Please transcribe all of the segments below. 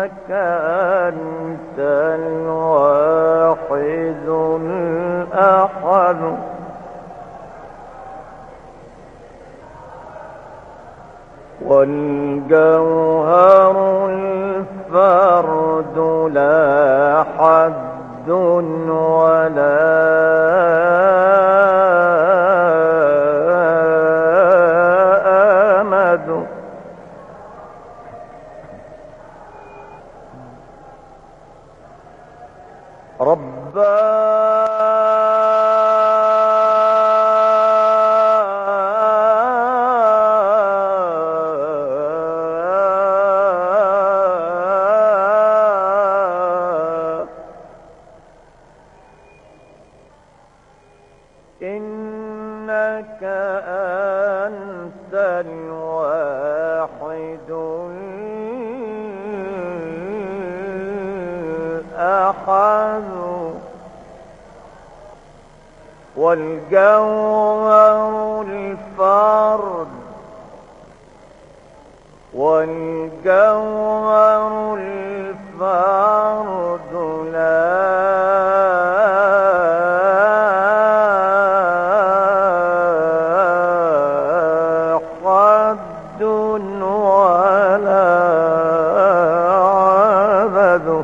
إنك أنت الواحد الأحد والجوهر الفرد لا حد ولا أمد إنك أنت الواحد الأحد والجوهر الفرد لا حد ولا عبد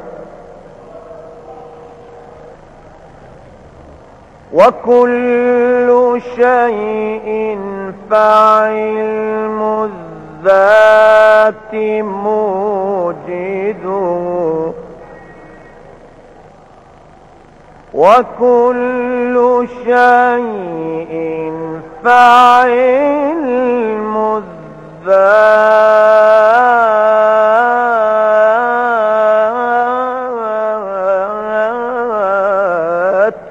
وكل شيء فعلم الذات موجده وكل شيء فعلم الذات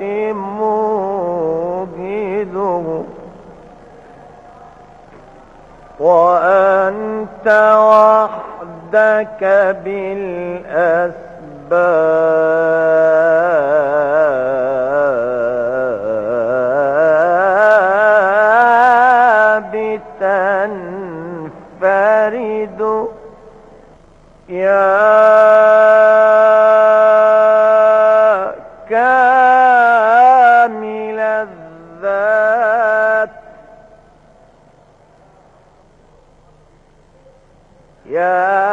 موجده وأنت وحدك بالأسباب تنفرد يا كامل الذات يا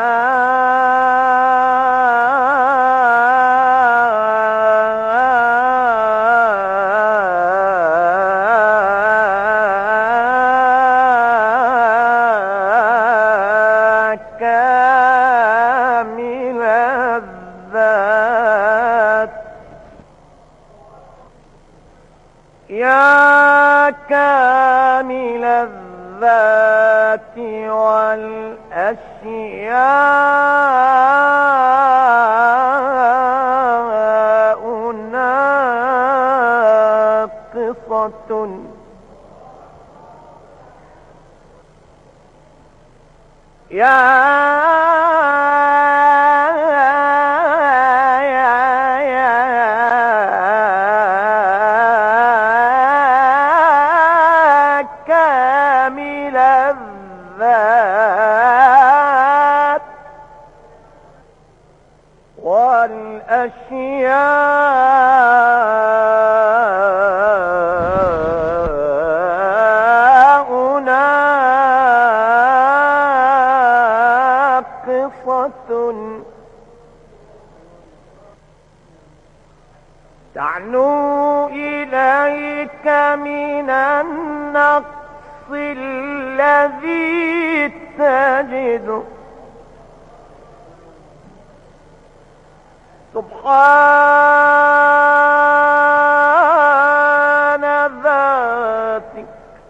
كامل الذات يا كامل الذات والأشياء ناقصة كامل الذات والأشياء ناقصة تعلو إليك من النقص الذي تجد سبحان ذاتك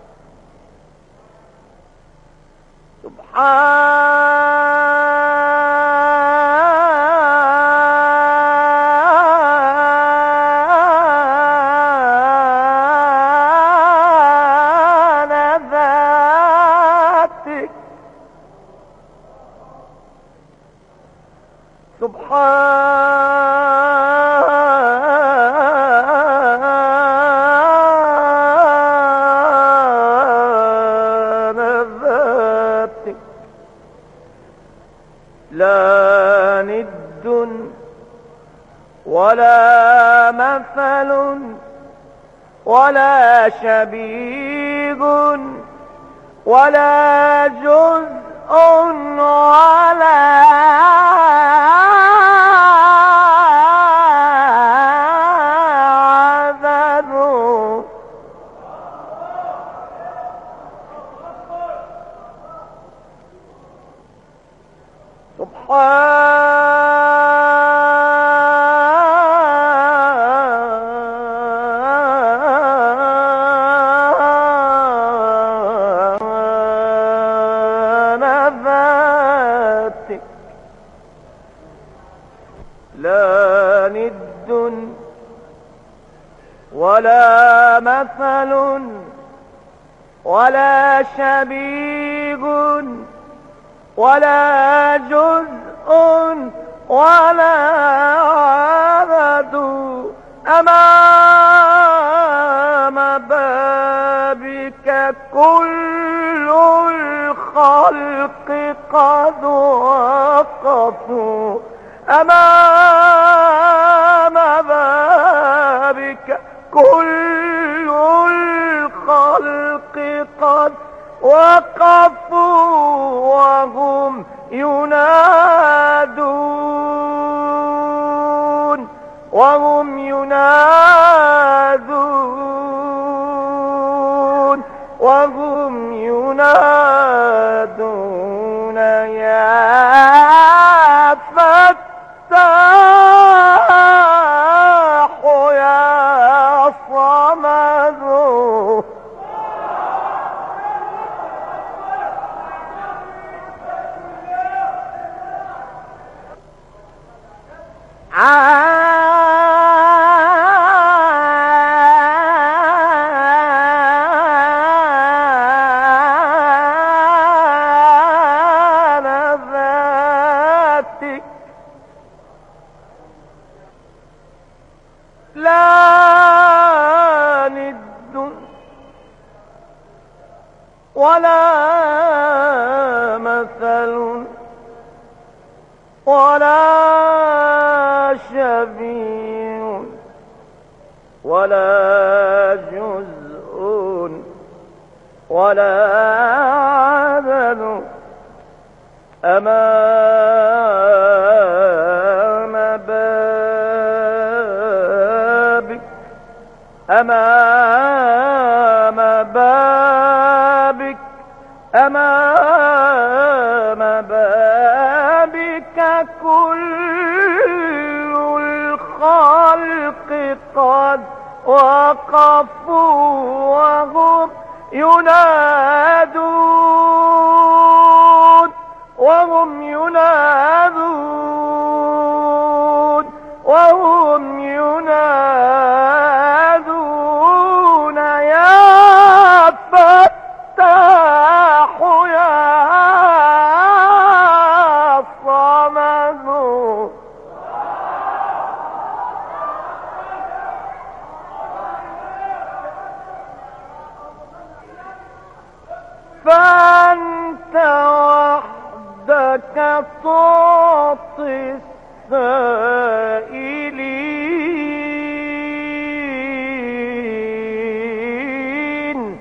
سبحان ذاتك سبحان ذاتك لا ند ولا مثل ولا شبيه ولا جزء ولا عدد. سبحان ذاتك لا ند ولا مثل ولا شبيه ولا جزء ولا عدد. أمام بابك كل الخلق قد وقفوا. أمام بابك كل الخلق قد وقفوا وهم ينادون وهم ينادون وهم ينادون يا فتاح يا صمد. عن ذاتك لا ند ولا مثل ولا شبيه ولا جزء ولا عدد. أمام بابك أمام بابك أمام بابك كل الخلق قد وقفوا وهم ينادون وهم ينادون وهم ينادون يا فتاح يا صمد. فأنت وحدك تعطي السائلين.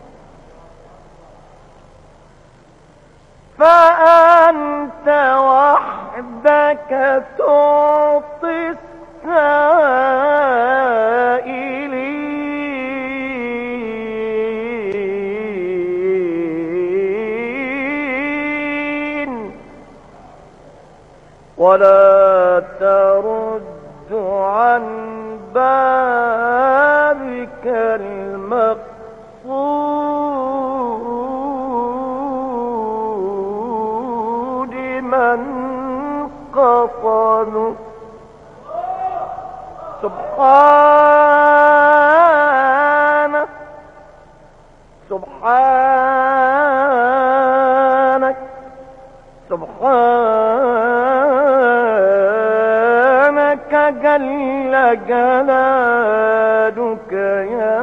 فأنت وحدك تعطي السائلين ولا ترد عن بابك المقصود من قصد. سبحانك سبحانك سبحانك جل جلالك يا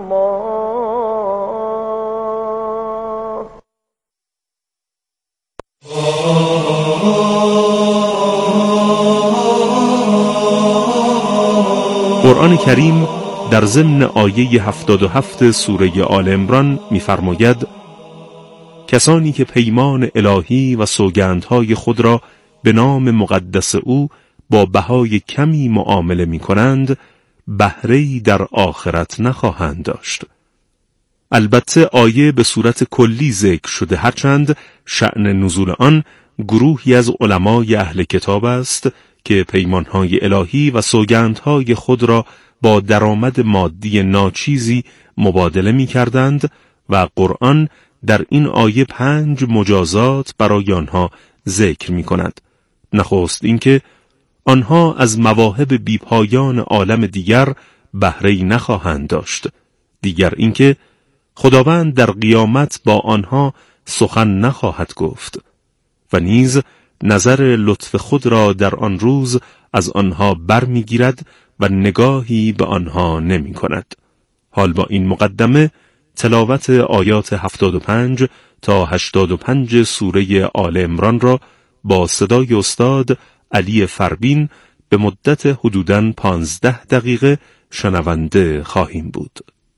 الله. قرآن کریم در ضمن آیه 77 سوره آل عمران می‌فرماید: کسانی که پیمان الهی و سوگندهای خود را به نام مقدس او با بهای کمی معامله می‌کنند، بهره‌ای در آخرت نخواهند داشت. البته آیه به صورت کلی ذکر شده، هرچند شأن نزول آن گروهی از علمای اهل کتاب است که پیمانهای الهی و سوگندهای خود را با درآمد مادی ناچیزی مبادله می کردند و قرآن در این آیه 5 مجازات برای آنها ذکر می کند. نخست اینکه آنها از مواهب بیپایان عالم دیگر بهره‌ای نخواهند داشت. دیگر اینکه خداوند در قیامت با آنها سخن نخواهد گفت و نیز نظر لطف خود را در آن روز از آنها برمیگیرد و نگاهی به آنها نمی کند. حال با این مقدمه تلاوت آیات 75 تا 85 سوره آل عمران را با صدای استاد علی فربین به مدت حدوداً 15 دقیقه شنونده خواهیم بود.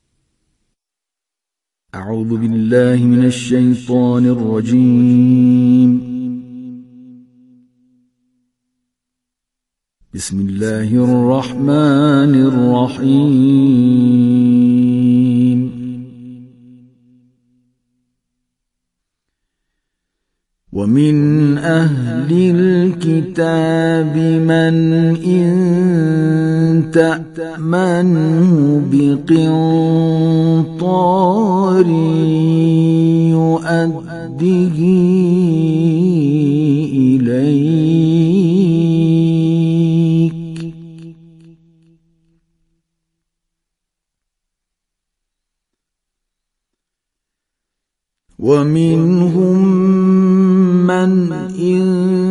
اعوذ بالله من الشیطان الرجیم. بسم الله الرحمن الرحیم. ومن أهل الكتاب من إن تأمنه بقنطار يؤده إليك ومنهم من إن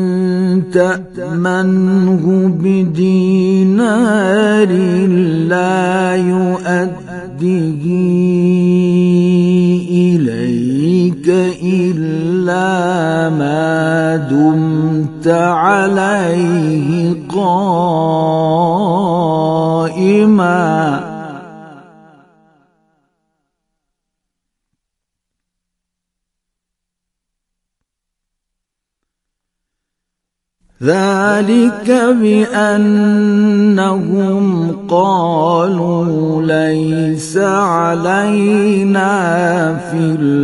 تأمنه بدينار لا يؤده إليك إلا ما دمت عليه قائما ذلك بأنهم قالوا ليس علينا في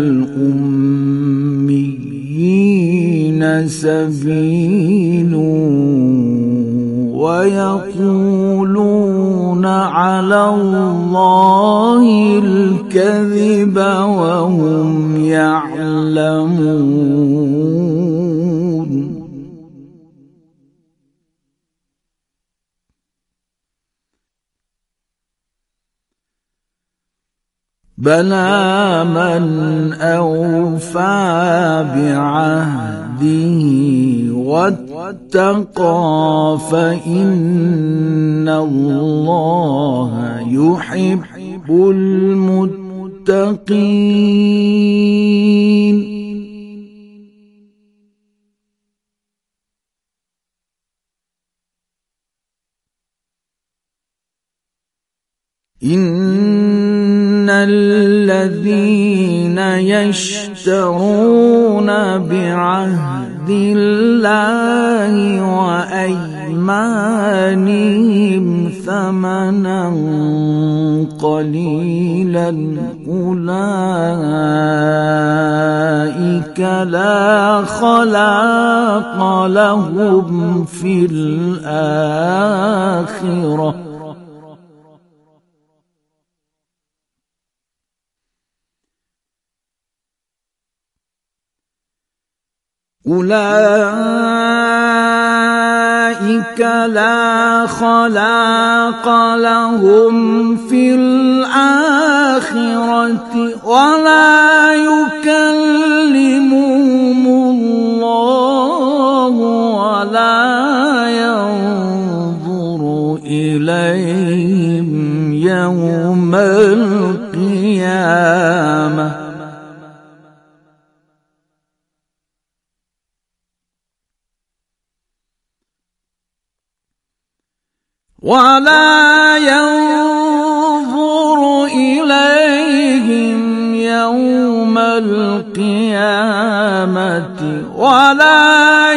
الأميين سبيل ويقولون على الله الكذب وهم يعلمون. بلى من أوفى بعهده واتقى فإن الله يحب المتقين. إن الذين يشترون بعهد الله وأيمانهم ثمنا قليلا أولئك لا خلاق لهم في الآخرة أولئك لا خلاق لهم في الآخرة ولا يكلمهم الله ولا ينظر إليهم يوم القيامة ولا ينظر إليهم يوم القيامة ولا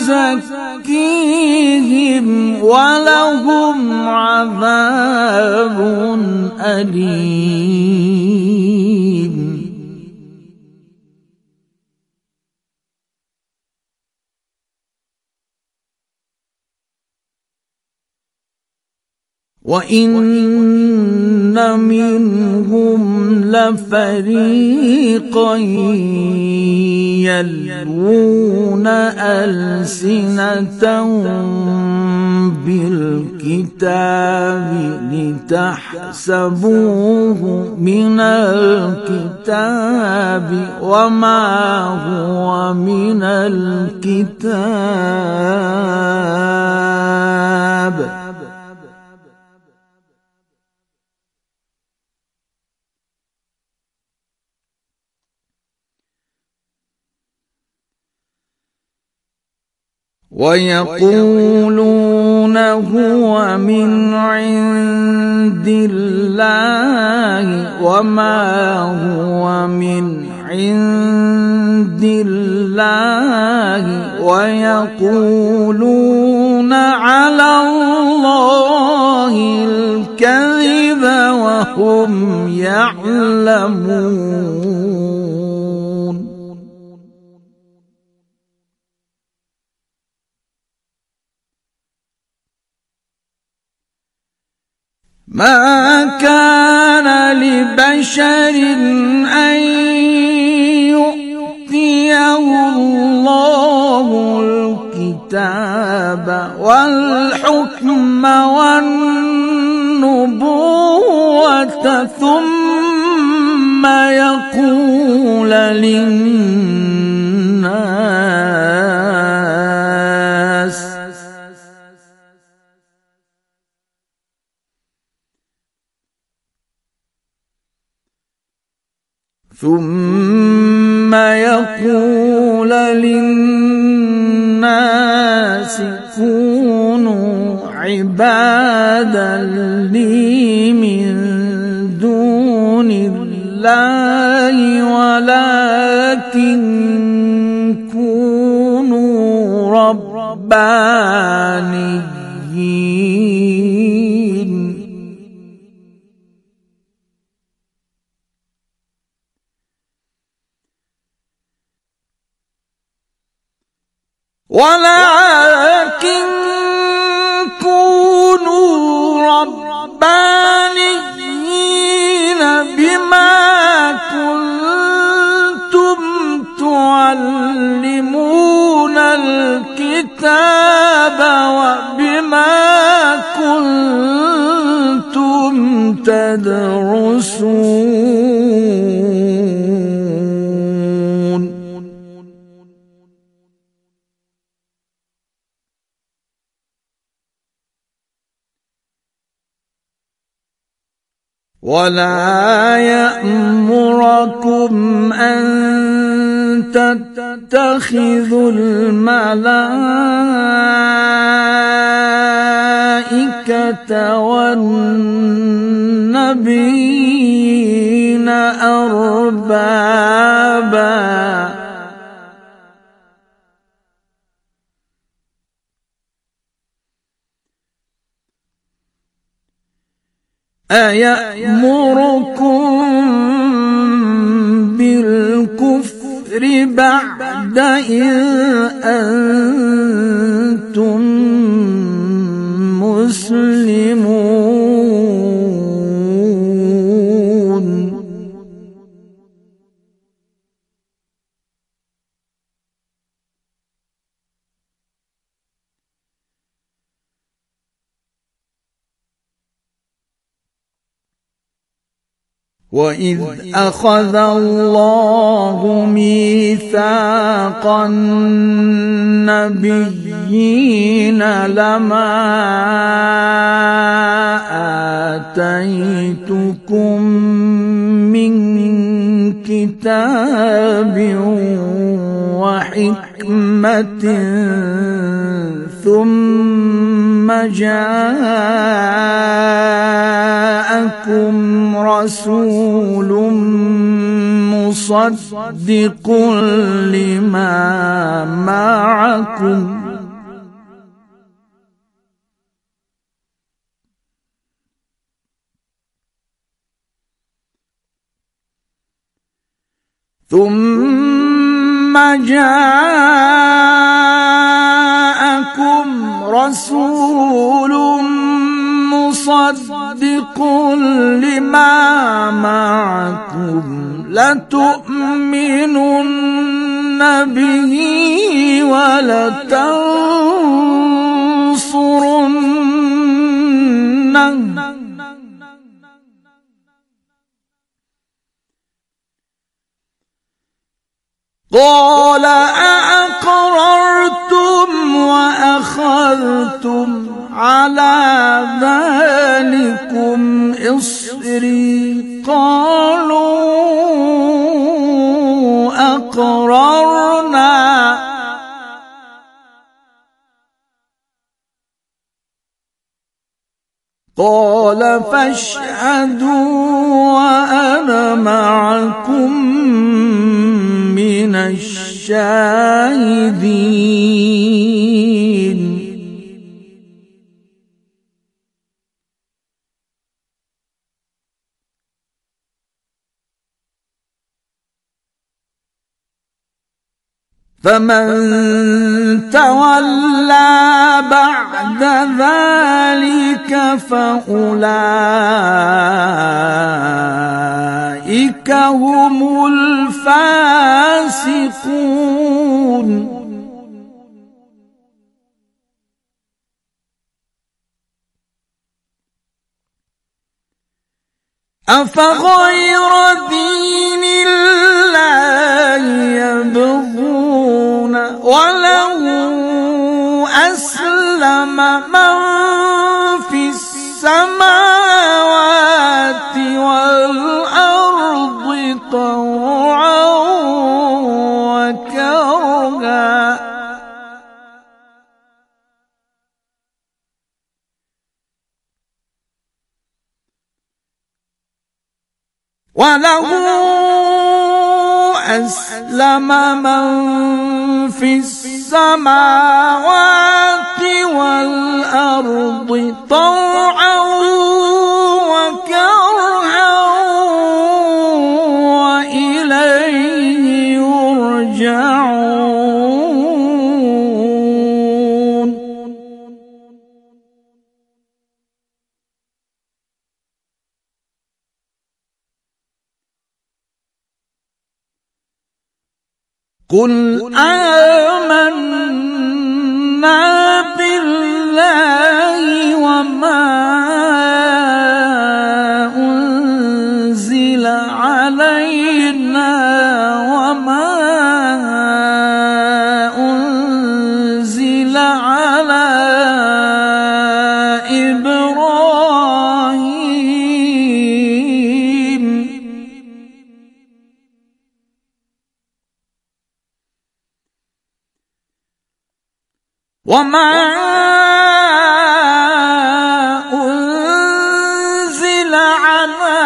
يزكيهم ولهم عذاب أليم. وَإِنَّ مِنْهُمْ لَفَرِيقًا يَلْوُونَ أَلْسِنَتَهُم بِالْكِتَابِ لِتَحْسَبُوهُ مِنَ الْكِتَابِ وَمَا هُوَ مِنَ الْكِتَابِ وَيَقُولُونَ هُوَ مِنْ عِندِ اللَّهِ وَمَا هُوَ مِنْ عِندِ اللَّهِ وَيَقُولُونَ عَلَى اللَّهِ الْكَذِبَ وَهُمْ يَعْلَمُونَ. ما كان لبشر أن يؤتيه الله الكتاب والحكم والنبوة ثم يقول للناس كونوا عبادا لي من دون الله ولكن كونوا ربانيين بما كنتم تعلمون الكتاب وبما كنتم تدرسون ولا يأمركم أن تتخذوا الملائكة والنبيين أربابا أيأمركم بالكفر بعد إذ أنتم مسلمون وَإِذْ أَخَذَ اللَّهُ مِيثَاقَ النَّبِيِّينَ لَمَا آتَيْتُكُم مِّن كِتَابٍ وَحِكْمَةٍ ثُمَّ جاءكم رسول مصدق لما معكم ثم جاءكم رسول مصدق لما معكم لتؤمنن به ولتنصرنه قال أأقررتم وأخذتم على ذلكم إصري قالوا أقررنا قال فاشهدوا وأنا معكم من الشاهدين فمن تولى بعد ذلك فأولئك هم الفاسقون أفغير دين الله يبغون وله أسلم من في السماوات والأرض طوعا وكرها وله أسلم من في السماوات والأرض طوعا وكرها وإليه يرجعون قل آمنا بالله وما أنزل علينا وما أنزل على إبراهيم وما أنزل على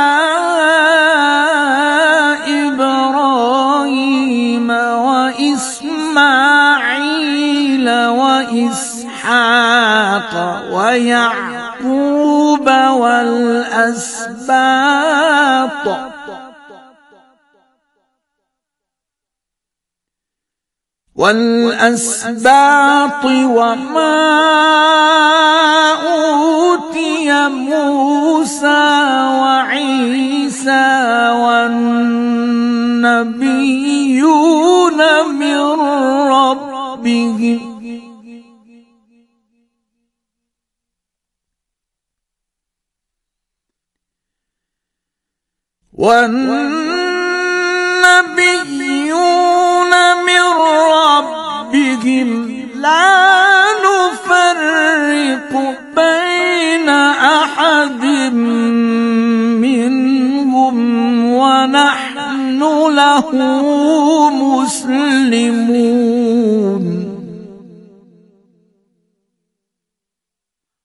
إبراهيم وإسماعيل وإسحاق ويعقوب والأسباط وما أوتي موسى وعيسى والنبيون من ربهم والنبيون من ربهم لا نفرق بين أحد منهم ونحن له مسلمون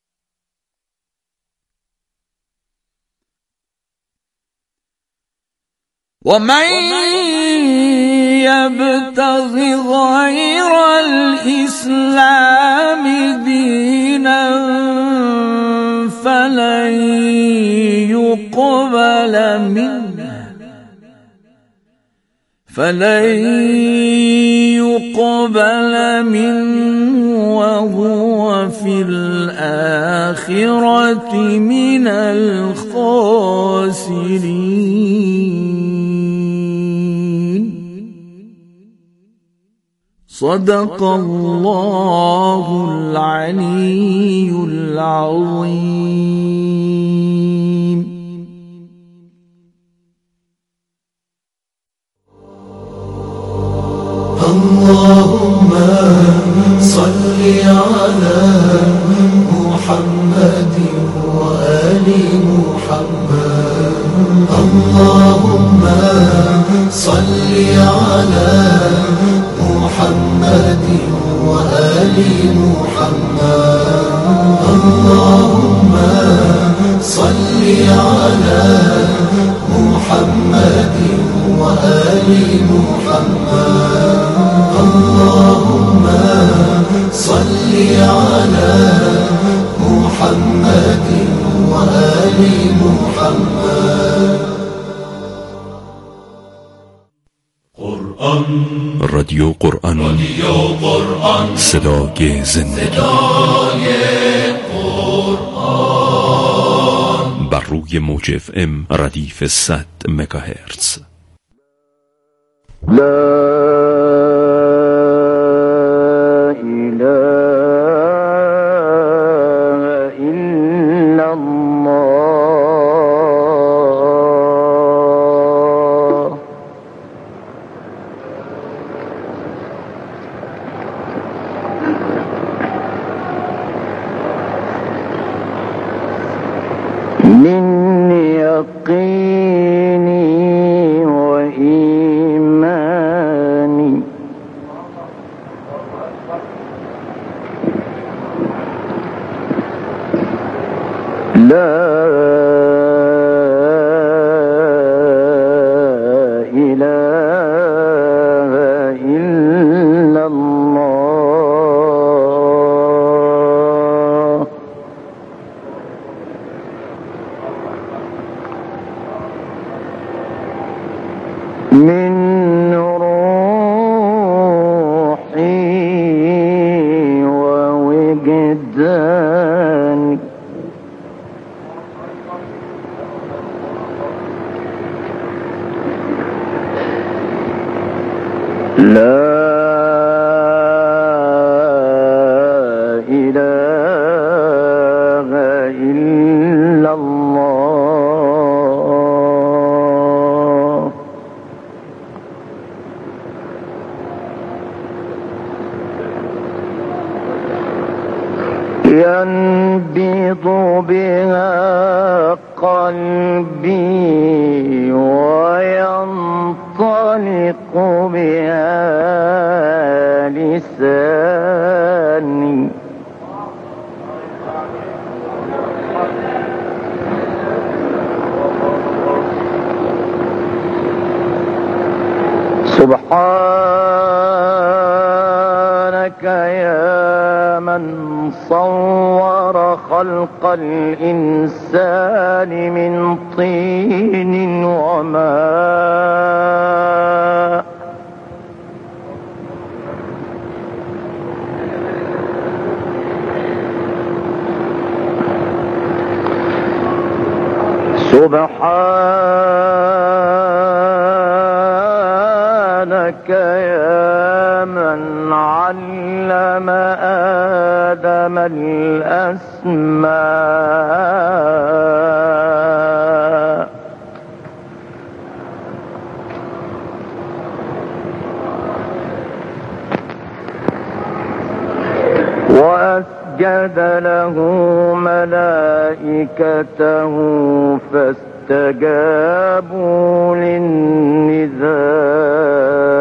ومن يبتغ غير الإسلام دينا فلن يقبل منه وهو في الآخرة من الخاسرين. صدق الله العلي العظيم. اللهم صل على محمد وآل محمد. اللهم صل على محمد وآل محمد. اللهم صل على محمد وآل محمد. اللهم صل على محمد وآل محمد. رادیو قرآن، صدای زندگی. بر روی موج FM ردیف 100 مگاهرتز. لا من يقيني وإيماني لا إله إلا الله. من روحي ووجداني لا إله إلا الله. ينبض بها قلبي وينطلق بها لساني سبحانك يا من صور خلق الإنسان من طين وماء سبحانك يا من علم آدم الأسماء وأسجد له ملائكته فاستجابوا للنداء